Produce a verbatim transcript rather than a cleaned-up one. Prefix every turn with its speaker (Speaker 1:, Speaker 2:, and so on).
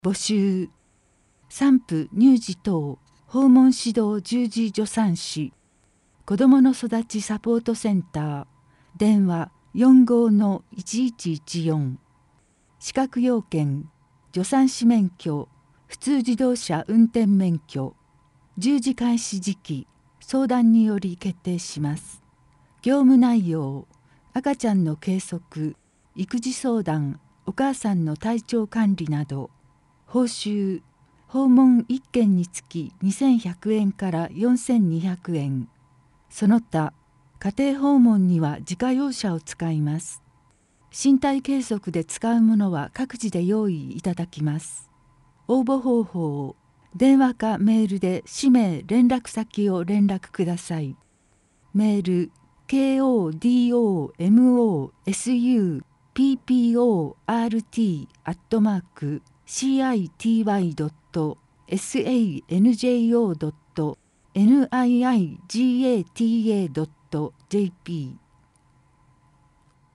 Speaker 1: 募集。産婦乳児等訪問指導従事助産師子どもの育ちサポートセンター電話 よんごーのいちいちいちよん。資格要件助産師免許普通自動車運転免許従事開始時期相談により決定します。業務内容赤ちゃんの計測育児相談お母さんの体調管理など。報酬訪問いっけんにつきにせんひゃくえんからよんせんにひゃくえん。その他家庭訪問には自家用車を使います。身体計測で使うものは各自で用意いただきます。応募方法電話かメールで氏名連絡先を連絡ください。メール ケーオーディーオーエムオーエスユーピーピーオーアールティー アットマーク シーアイティーワイ ドット サンジョー ドット ニッガタ ドット ジェーピー